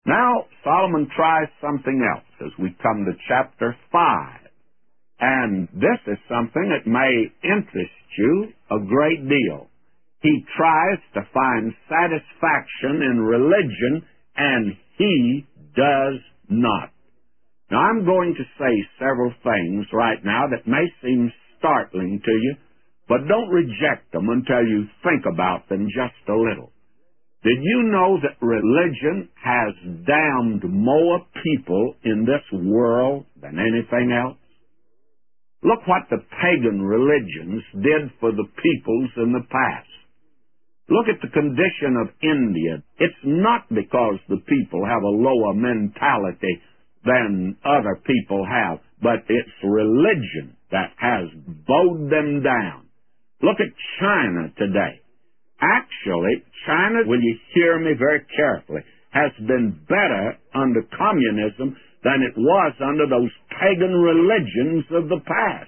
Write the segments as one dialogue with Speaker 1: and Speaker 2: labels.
Speaker 1: Now, Solomon tries something else as we come to chapter 5. And this is something that may interest you a great deal. He tries to find satisfaction in religion, and he does not. Now, I'm going to say several things right now that may seem startling to you, but don't reject them until you think about them just a little. Did you know that religion has damned more people in this world than anything else? Look what the pagan religions did for the peoples in the past. Look at the condition of India. It's not because the people have a lower mentality than other people have, but it's religion that has bowed them down. Look at China today. Actually, China, will you hear me very carefully, has been better under communism than it was under those pagan religions of the past.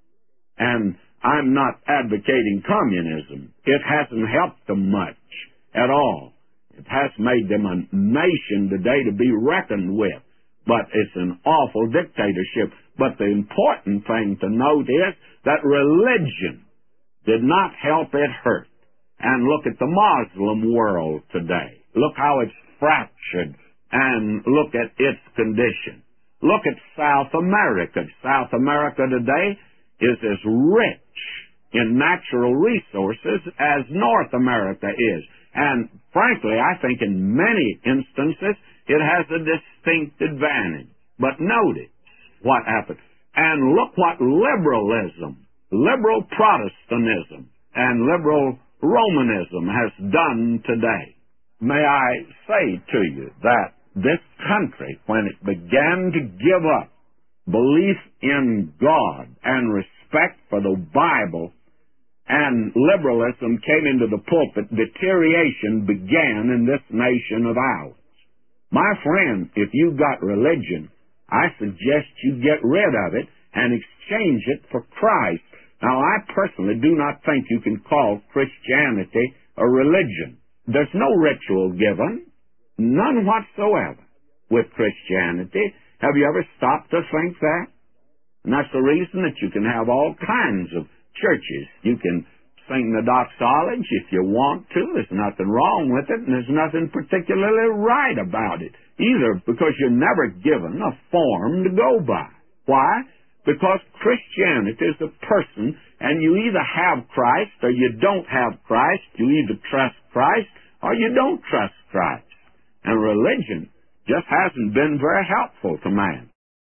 Speaker 1: And I'm not advocating communism. It hasn't helped them much at all. It has made them a nation today to be reckoned with. But it's an awful dictatorship. But the important thing to note is that religion did not help, it hurt. And look at the Muslim world today. Look how it's fractured, and look at its condition. Look at South America. South America today is as rich in natural resources as North America is. And frankly, I think in many instances it has a distinct advantage. But notice what happened. And look what liberalism, liberal Protestantism, and liberal Romanism has done today. May I say to you that this country, when it began to give up belief in God and respect for the Bible, and liberalism came into the pulpit, deterioration began in this nation of ours. My friend, if you got religion, I suggest you get rid of it and exchange it for Christ. Now, I personally do not think you can call Christianity a religion. There's no ritual given, none whatsoever, with Christianity. Have you ever stopped to think that? And that's the reason that you can have all kinds of churches. You can sing the doxology if you want to. There's nothing wrong with it, and there's nothing particularly right about it either, because you're never given a form to go by. Why? Because Christianity is a person, and you either have Christ or you don't have Christ. You either trust Christ or you don't trust Christ. And religion just hasn't been very helpful to man.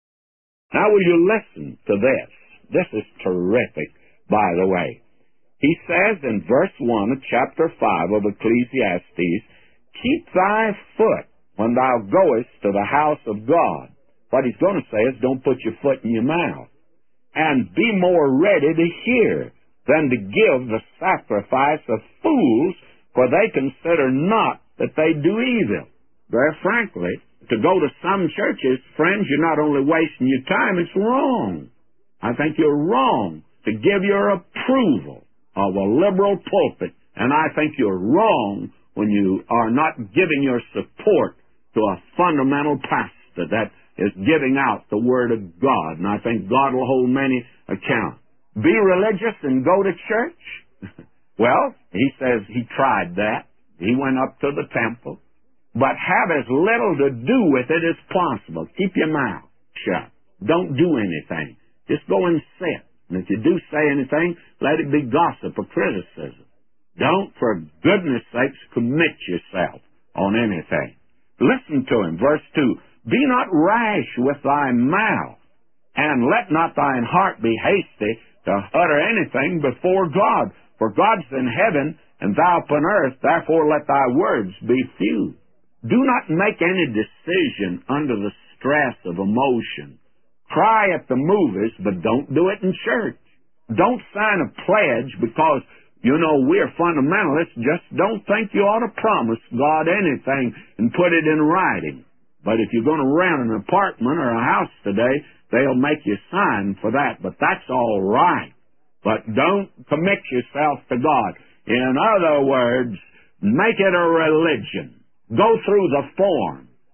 Speaker 1: Now will you listen to this? This is terrific, by the way. He says in verse 1 of chapter 5 of Ecclesiastes, "Keep thy foot when thou goest to the house of God." What he's going to say is, don't put your foot in your mouth. "And be more ready to hear than to give the sacrifice of fools, for they consider not that they do evil." Very frankly, to go to some churches, friends, you're not only wasting your time, it's wrong. I think you're wrong to give your approval of a liberal pulpit, and I think you're wrong when you are not giving your support to a fundamental pastor that is giving out the Word of God, and I think God will hold many account. Be religious and go to church? Well, he says he tried that. He went up to the temple, but have as little to do with it as possible. Keep your mouth shut. Don't do anything. Just go and sit. And if you do say anything, let it be gossip or criticism. Don't, for goodness sakes, commit yourself on anything. Listen to him. Verse 2, "Be not rash with thy mouth, and let not thine heart be hasty to utter anything before God. For God's in heaven, and thou upon earth, therefore let thy words be few." Do not make any decision under the stress of emotion. Cry at the movies, but don't do it in church. Don't sign a pledge because, we're fundamentalists. Just don't think you ought to promise God anything and put it in writing. But if you're going to rent an apartment or a house today, they'll make you sign for that. But that's all right. But don't commit yourself to God. In other words, make it a religion. Go through the form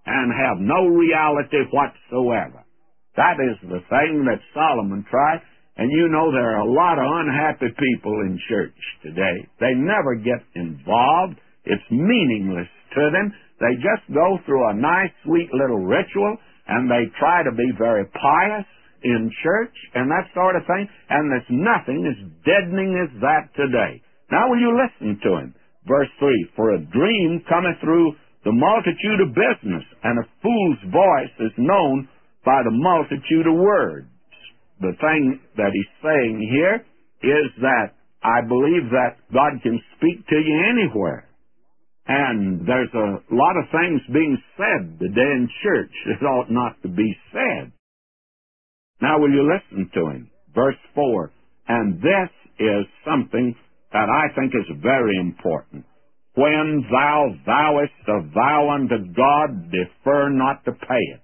Speaker 1: and have no reality whatsoever. That is the thing that Solomon tried. And you know there are a lot of unhappy people in church today. They never get involved. It's meaningless to them. They just go through a nice, sweet little ritual, and they try to be very pious in church and that sort of thing, and there's nothing as deadening as that today. Now will you listen to him? Verse 3, for a dream cometh through the multitude of business, and a fool's voice is known by the multitude of words. The thing that he's saying here is that I believe that God can speak to you anywhere. And there's a lot of things being said today in church that ought not to be said. Now will you listen to him? Verse 4, and this is something that I think is very important. When thou vowest a vow unto God, defer not to pay it.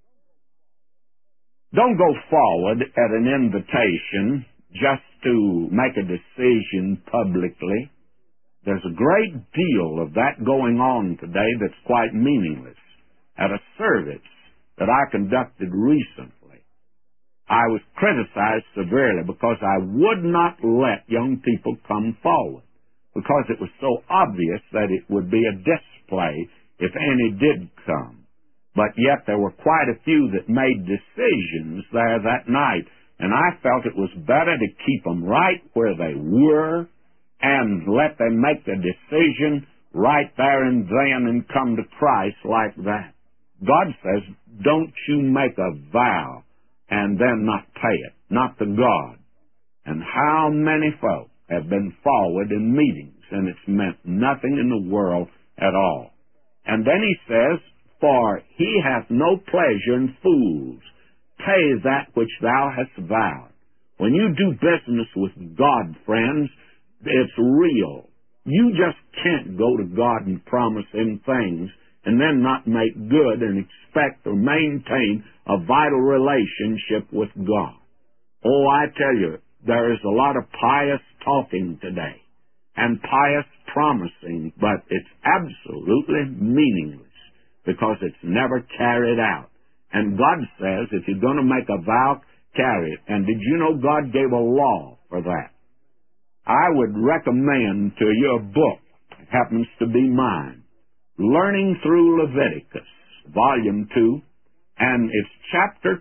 Speaker 1: Don't go forward at an invitation just to make a decision publicly. There's a great deal of that going on today that's quite meaningless. At a service that I conducted recently, I was criticized severely because I would not let young people come forward, because it was so obvious that it would be a display if any did come. But yet there were quite a few that made decisions there that night, and I felt it was better to keep them right where they were and let them make the decision right there and then and come to Christ like that. God says, don't you make a vow and then not pay it, not to God. And how many folk have been forward in meetings, and it's meant nothing in the world at all. And then he says, for he hath no pleasure in fools. Pay that which thou hast vowed. When you do business with God, friends, it's real. You just can't go to God and promise him things and then not make good and expect to maintain a vital relationship with God. Oh, I tell you, there is a lot of pious talking today and pious promising, but it's absolutely meaningless, because it's never carried out. And God says, if you're going to make a vow, carry it. And did you know God gave a law for that? I would recommend to you a book. It happens to be mine. Learning Through Leviticus, Volume 2, and it's chapter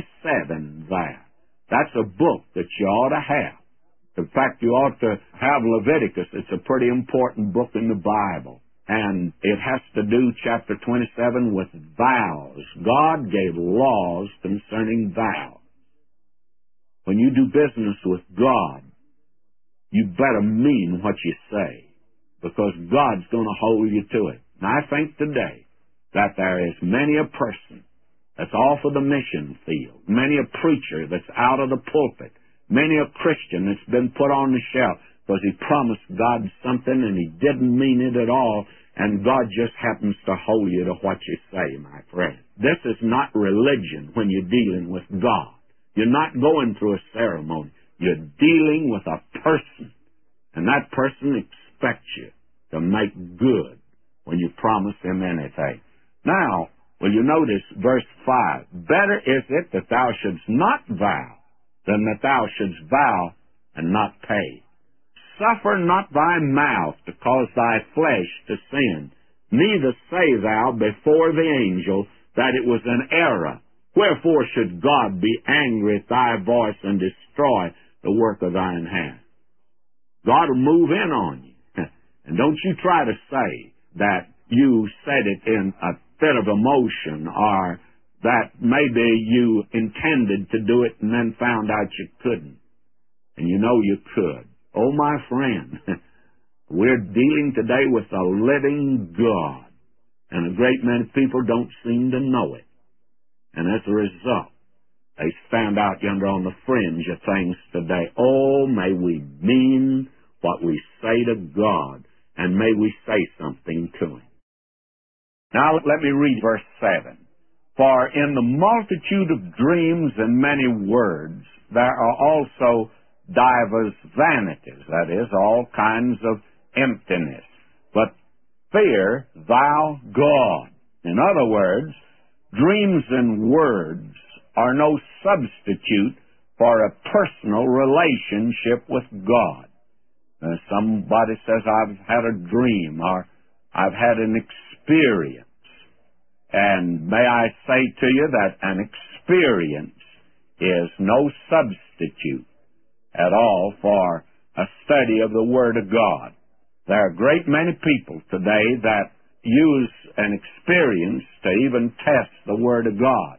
Speaker 1: 27 there. That's a book that you ought to have. In fact, you ought to have Leviticus. It's a pretty important book in the Bible. And it has to do, chapter 27, with vows. God gave laws concerning vows. When you do business with God, you better mean what you say, because God's going to hold you to it. And I think today that there is many a person that's off of the mission field, many a preacher that's out of the pulpit, many a Christian that's been put on the shelf because he promised God something and he didn't mean it at all, and God just happens to hold you to what you say, my friend. This is not religion when you're dealing with God. You're not going through a ceremony. You're dealing with a person, and that person expects you to make good when you promise him anything. Now, will you notice verse 5? Better is it that thou shouldst not vow than that thou shouldst vow and not pay. Suffer not thy mouth to cause thy flesh to sin, neither say thou before the angel that it was an error. Wherefore should God be angry at thy voice and destroy the work of thine hand? God will move in on you. And don't you try to say that you said it in a fit of emotion, or that maybe you intended to do it and then found out you couldn't. And you know you could. Oh, my friend, we're dealing today with a living God, and a great many people don't seem to know it. And as a result, they stand out yonder on the fringe of things today. Oh, may we mean what we say to God, and may we say something to him. Now let me read verse 7. For in the multitude of dreams and many words there are also divers vanities, that is, all kinds of emptiness. But fear thou God. In other words, dreams and words are no substitute for a personal relationship with God. Somebody says, I've had a dream, or I've had an experience. And may I say to you that an experience is no substitute at all for a study of the Word of God. There are a great many people today that use an experience to even test the Word of God,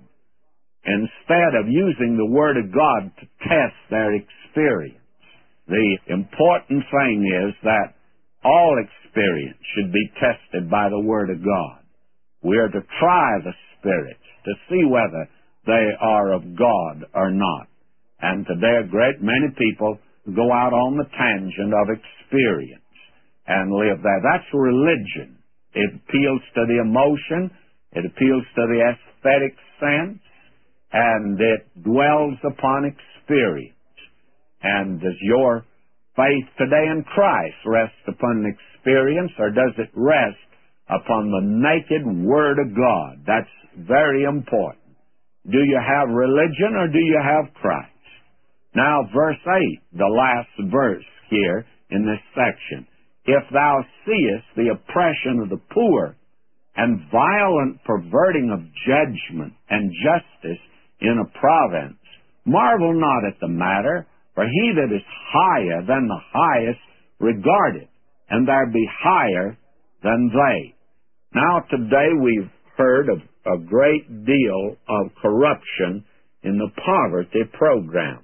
Speaker 1: instead of using the Word of God to test their experience. The important thing is that all experience should be tested by the Word of God. We are to try the spirits to see whether they are of God or not. And today a great many people go out on the tangent of experience and live there. That's religion. It appeals to the emotion, it appeals to the aesthetic sense, and it dwells upon experience. And does your faith today in Christ rest upon experience, or does it rest upon the naked Word of God? That's very important. Do you have religion, or do you have Christ? Now, verse 8, the last verse here in this section. If thou seest the oppression of the poor, and violent perverting of judgment and justice in a province, marvel not at the matter, for he that is higher than the highest regardeth, and there be higher than they. Now today we've heard of a great deal of corruption in the poverty program.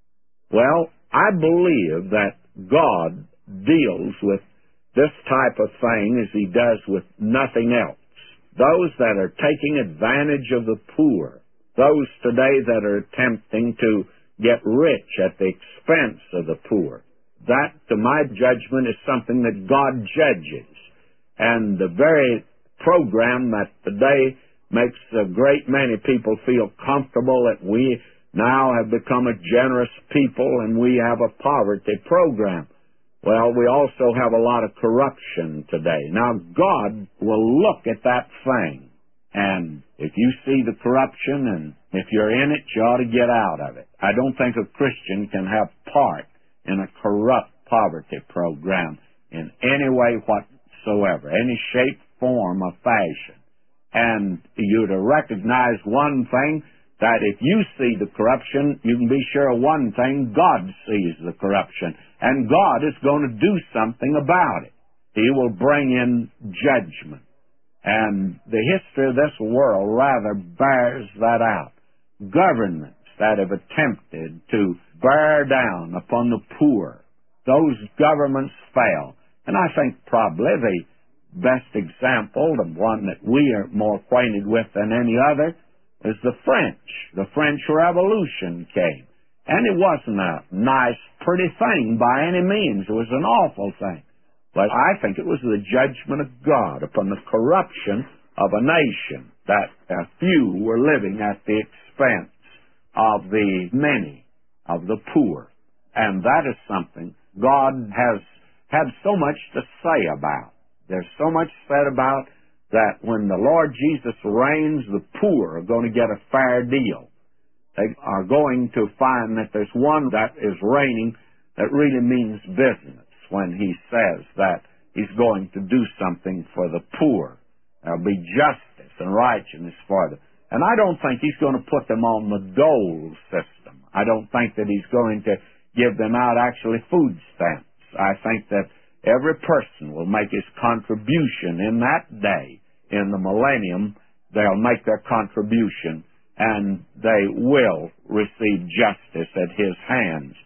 Speaker 1: Well, I believe that God deals with this type of thing as He does with nothing else. Those that are taking advantage of the poor, those today that are attempting to get rich at the expense of the poor, that, to my judgment, is something that God judges. And the very program that today makes a great many people feel comfortable that we now have become a generous people and we have a poverty program. Well, we also have a lot of corruption today. Now, God will look at that thing, and if you see the corruption and if you're in it, you ought to get out of it. I don't think a Christian can have part in a corrupt poverty program in any way whatsoever, any shape, form, or fashion. And you're to recognize one thing, that if you see the corruption, you can be sure of one thing: God sees the corruption, and God is going to do something about it. He will bring in judgment. And the history of this world rather bears that out. Governments that have attempted to bear down upon the poor, those governments fail. And I think probably the best example, the one that we are more acquainted with than any other, is the French. The French Revolution came. And it wasn't a nice, pretty thing by any means. It was an awful thing. But I think it was the judgment of God upon the corruption of a nation, that a few were living at the expense of the many, of the poor. And that is something God has had so much to say about. There's so much said about that when the Lord Jesus reigns, the poor are going to get a fair deal. They are going to find that there's one that is reigning that really means business when He says that He's going to do something for the poor. There'll be justice and righteousness for them. And I don't think He's going to put them on the dole system. I don't think that He's going to give them out actually food stamps. I think that every person will make his contribution in that day. In the millennium, they'll make their contribution, and they will receive justice at His hands.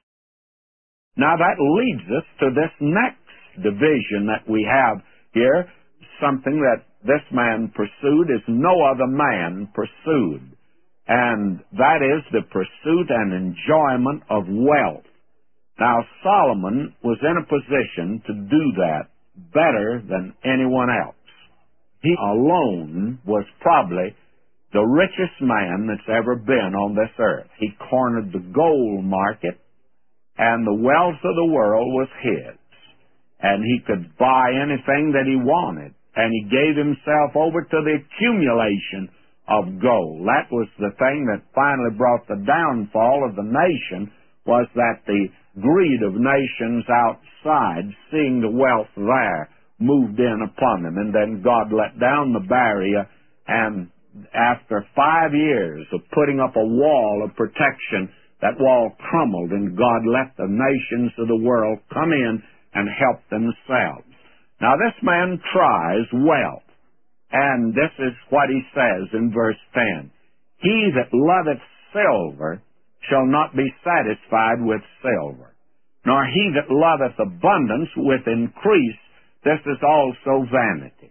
Speaker 1: Now that leads us to this next division that we have here, something that this man pursued as no other man pursued, and that is the pursuit and enjoyment of wealth. Now, Solomon was in a position to do that better than anyone else. He alone was probably the richest man that's ever been on this earth. He cornered the gold market, and the wealth of the world was his. And he could buy anything that he wanted. and he gave himself over to the accumulation of gold. That was the thing that finally brought the downfall of the nation, was that the greed of nations outside, seeing the wealth there, moved in upon them. And then God let down the barrier, and after 5 years of putting up a wall of protection, that wall crumbled, and God let the nations of the world come in and help themselves. Now this man tries wealth, and this is what he says in verse 10. He that loveth silver shall not be satisfied with silver, nor he that loveth abundance with increase. This is also vanity.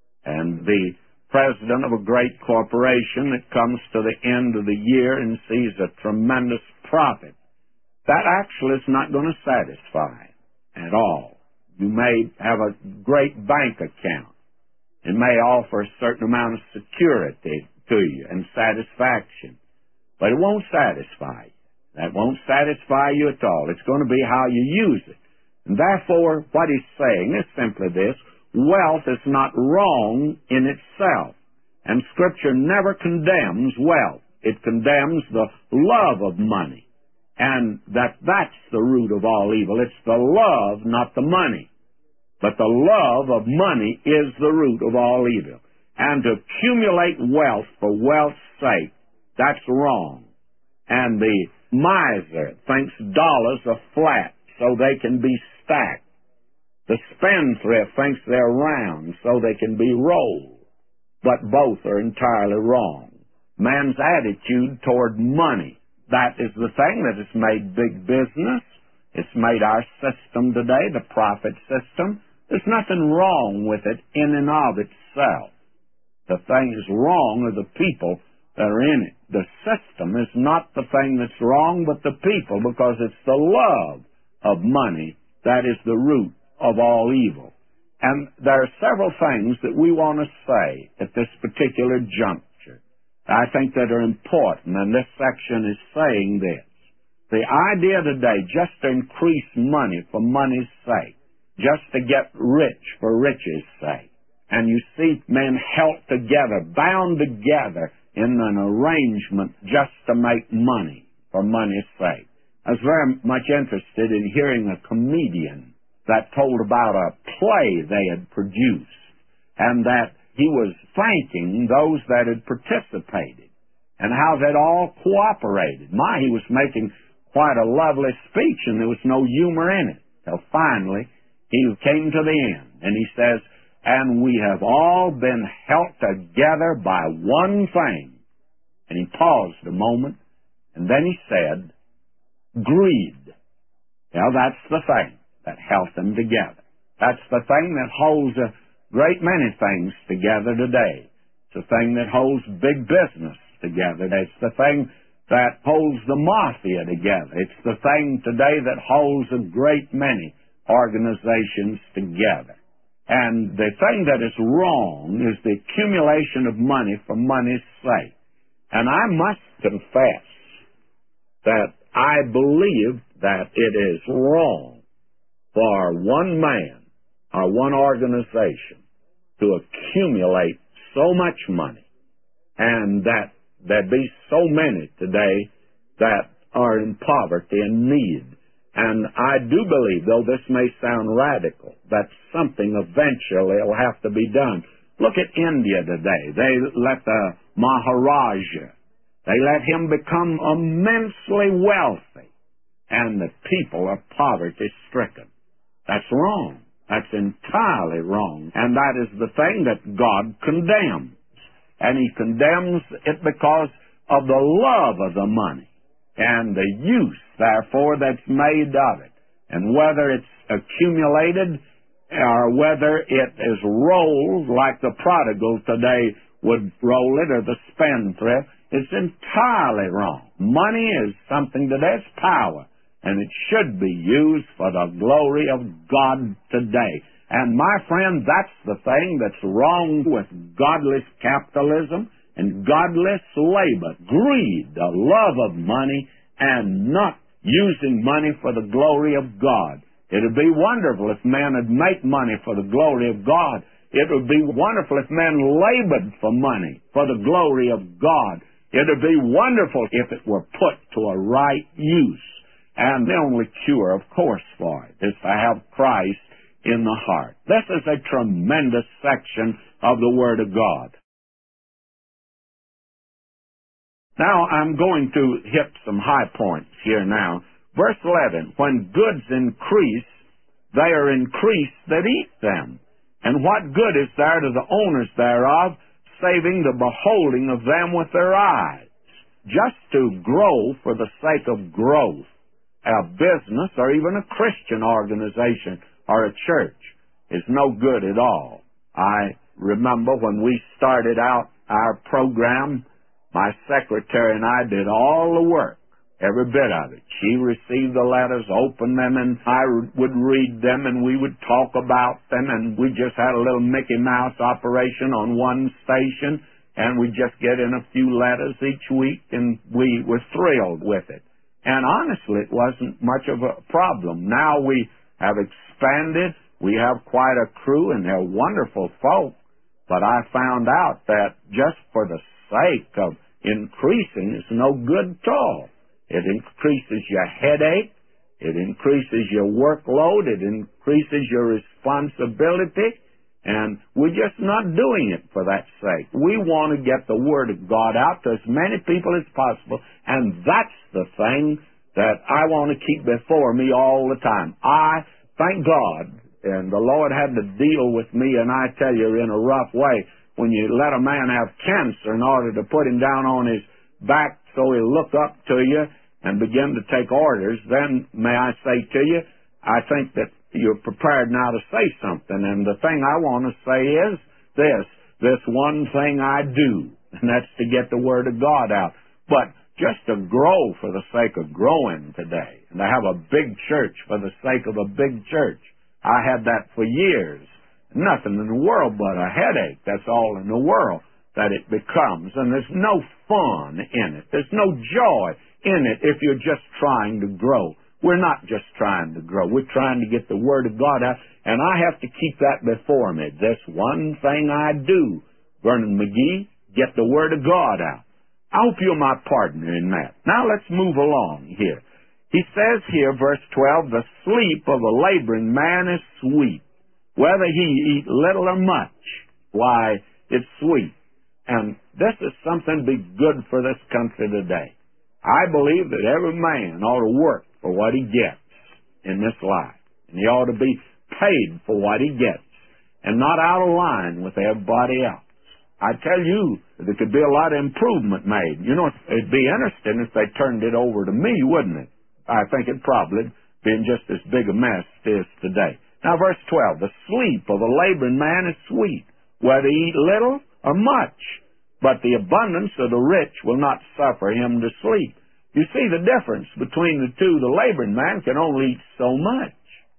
Speaker 1: And the president of a great corporation that comes to the end of the year and sees a tremendous profit, that actually is not going to satisfy at all. You may have a great bank account. It may offer a certain amount of security to you and satisfaction, but it won't satisfy you. That won't satisfy you at all. It's going to be how you use it. And therefore, what he's saying is simply this: wealth is not wrong in itself, and Scripture never condemns wealth. It condemns the love of money, and that's the root of all evil. It's the love, not the money. But the love of money is the root of all evil. And to accumulate wealth for wealth's sake, that's wrong. And the miser thinks dollars are flat so they can be stacked. The spendthrift thinks they're round so they can be rolled. But both are entirely wrong. Man's attitude toward money, that is the thing that has made big business. It's made our system today, the profit system. There's nothing wrong with it in and of itself. The thing that's wrong are the people that are in it. The system is not the thing that's wrong, but the people, because it's the love of money that is the root of all evil. And there are several things that we want to say at this particular juncture, I think, that are important, and this section is saying this. The idea today just to increase money for money's sake, just to get rich for riches' sake. And you see men held together, bound together in an arrangement just to make money for money's sake. I was very much interested in hearing a comedian that told about a play they had produced, and that he was thanking those that had participated and how they'd all cooperated. He was making quite a lovely speech, and there was no humor in it. Till finally, he came to the end, and he says, and we have all been held together by one thing. And he paused a moment, and then he said, greed. Now, that's the thing that held them together. That's the thing that holds a great many things together today. It's the thing that holds big business together. It's the thing that holds the mafia together. It's the thing today that holds a great many organizations together. And the thing that is wrong is the accumulation of money for money's sake. And I must confess that I believe that it is wrong for one man or one organization to accumulate so much money, and that there be so many today that are in poverty and need. And I do believe, though this may sound radical, that something eventually will have to be done. Look at India today. They let the Maharaja, they let him become immensely wealthy, and the people are poverty-stricken. That's wrong. That's entirely wrong. And that is the thing that God condemns. And He condemns it because of the love of the money and the use, therefore, that's made of it. And whether it's accumulated or whether it is rolled like the prodigal today would roll it, or the spendthrift, it's entirely wrong. Money is something that has power, and it should be used for the glory of God today. And my friend, that's the thing that's wrong with godless capitalism and godless labor. Greed, the love of money, and not using money for the glory of God. It would be wonderful if man would make money for the glory of God It would be wonderful if men labored for money, for the glory of God. It would be wonderful if it were put to a right use. And the only cure, of course, for it is to have Christ in the heart. This is a tremendous section of the Word of God. Now, I'm going to hit some high points here now. Verse 11, when goods increase, they are increased that eat them. And what good is there to the owners thereof, saving the beholding of them with their eyes? Just to grow for the sake of growth, a business or even a Christian organization or a church is no good at all. I remember when we started out our program, my secretary and I did all the work, every bit of it. She received the letters, opened them, and I would read them, and we would talk about them, and we just had a little Mickey Mouse operation on one station, and we'd just get in a few letters each week, and we were thrilled with it. And honestly, it wasn't much of a problem. Now we have expanded. We have quite a crew, and they're wonderful folk. But I found out that just for the sake of increasing is no good at all. It increases your headache. It increases your workload. It increases your responsibility. And we're just not doing it for that sake. We want to get the Word of God out to as many people as possible, and that's the thing that I want to keep before me all the time. I thank God, and the Lord had to deal with me, and I tell you, in a rough way, when you let a man have cancer in order to put him down on his back so he'll look up to you and begin to take orders, then may I say to you, I think that you're prepared now to say something. And the thing I want to say is this one thing I do, and that's to get the Word of God out. But just to grow for the sake of growing today, and to have a big church for the sake of a big church, I had that for years. Nothing in the world but a headache. That's all in the world that it becomes. And there's no fun in it. There's no joy in it if you're just trying to grow. We're not just trying to grow. We're trying to get the Word of God out, and I have to keep that before me. This one thing I do, Vernon McGee, get the Word of God out. I hope you're my partner in that. Now let's move along here. He says here, verse 12, the sleep of a laboring man is sweet, whether he eat little or much. Why, it's sweet. And this is something to be good for this country today. I believe that every man ought to work for what he gets in this life. And he ought to be paid for what he gets and not out of line with everybody else. I tell you, there could be a lot of improvement made. You know, it'd be interesting if they turned it over to me, wouldn't it? I think it'd probably been just as big a mess as it is today. Now, verse 12, the sleep of a laboring man is sweet, whether he eat little or much. But the abundance of the rich will not suffer him to sleep. You see the difference between the two. The laboring man can only eat so much.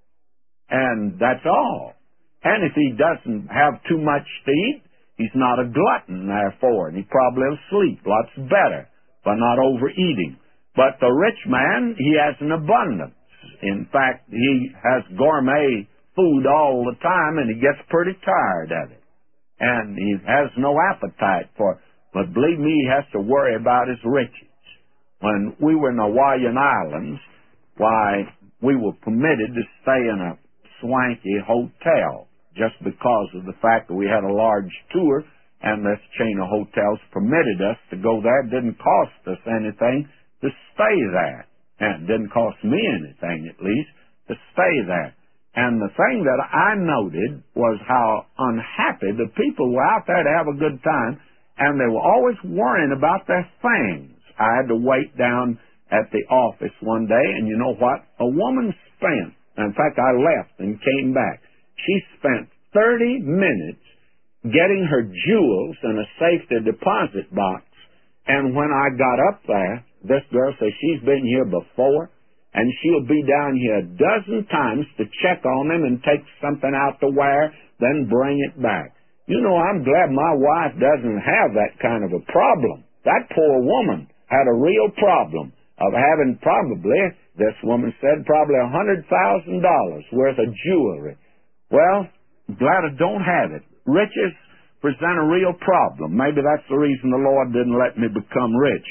Speaker 1: And that's all. And if he doesn't have too much to eat, he's not a glutton, therefore, and he probably will sleep lots better by not overeating. But the rich man, he has an abundance. In fact, he has gourmet food all the time, and he gets pretty tired of it. And he has no appetite for it. But believe me, he has to worry about his riches. When we were in the Hawaiian Islands, why, we were permitted to stay in a swanky hotel just because of the fact that we had a large tour, and this chain of hotels permitted us to go there. It didn't cost us anything to stay there. And it didn't cost me anything, at least, to stay there. And the thing that I noted was how unhappy the people were out there to have a good time, and they were always worrying about their things. I had to wait down at the office one day, and you know what? A woman spent, in fact, I left and came back. She spent 30 minutes getting her jewels in a safety deposit box, and when I got up there, this girl says she's been here before, and she'll be down here a dozen times to check on them and take something out to wear, then bring it back. You know, I'm glad my wife doesn't have that kind of a problem. That poor woman had a real problem of having probably, this woman said, probably $100,000 worth of jewelry. Well, I'm glad I don't have it. riches present a real problem. Maybe that's the reason the Lord didn't let me become rich.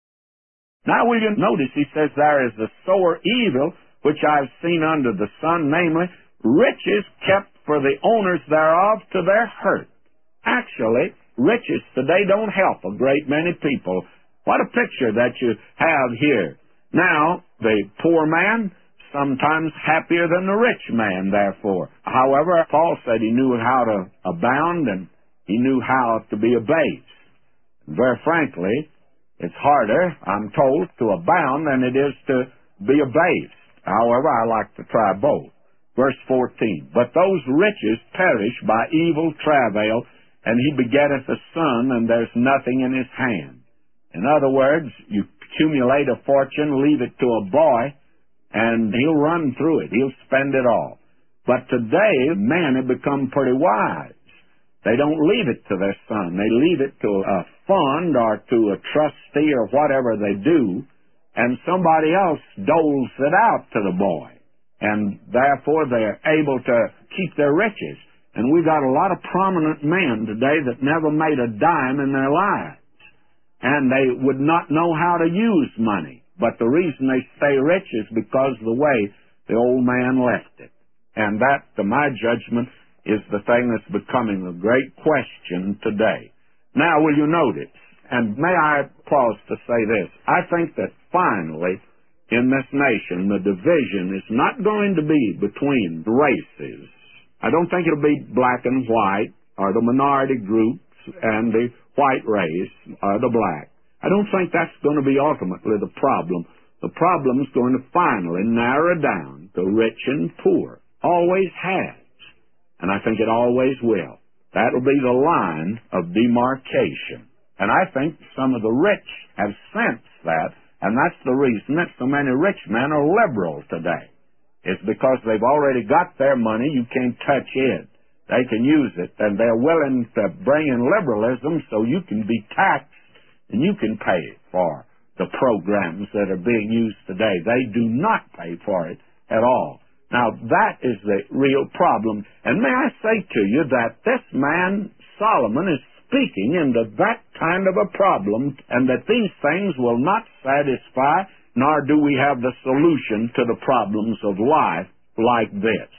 Speaker 1: Now will you notice he says there is a sore evil which I have seen under the sun, namely, riches kept for the owners thereof to their hurt. Actually, riches today don't help a great many people. What a picture that you have here. Now, the poor man, sometimes happier than the rich man, therefore. However, Paul said he knew how to abound and he knew how to be abased. Very frankly, it's harder, I'm told, to abound than it is to be abased. However, I like to try both. Verse 14, but those riches perish by evil travail, and he begetteth a son, and there's nothing in his hand. In other words, you accumulate a fortune, leave it to a boy, and he'll run through it. He'll spend it all. But today, men have become pretty wise. They don't leave it to their son. They leave it to a fund or to a trustee or whatever they do, and somebody else doles it out to the boy. And therefore, they're able to keep their riches. And we've got a lot of prominent men today that never made a dime in their lives. And they would not know how to use money. But the reason they stay rich is because of the way the old man left it. And that, to my judgment, is the thing that's becoming a great question today. Now, will you notice, and may I pause to say this, I think that finally, in this nation, the division is not going to be between races. I don't think it'll be black and white, or the minority groups and the white race, or the black. I don't think that's going to be ultimately the problem. The problem is going to finally narrow down to rich and poor. Always has. And I think it always will. That'll be the line of demarcation. And I think some of the rich have sensed that, and that's the reason that so many rich men are liberal today. It's because they've already got their money, you can't touch it. They can use it, and they're willing to bring in liberalism so you can be taxed and you can pay for the programs that are being used today. They do not pay for it at all. Now, that is the real problem. And may I say to you that this man, Solomon, is speaking into that kind of a problem, and that these things will not satisfy, nor do we have the solution to the problems of life like this.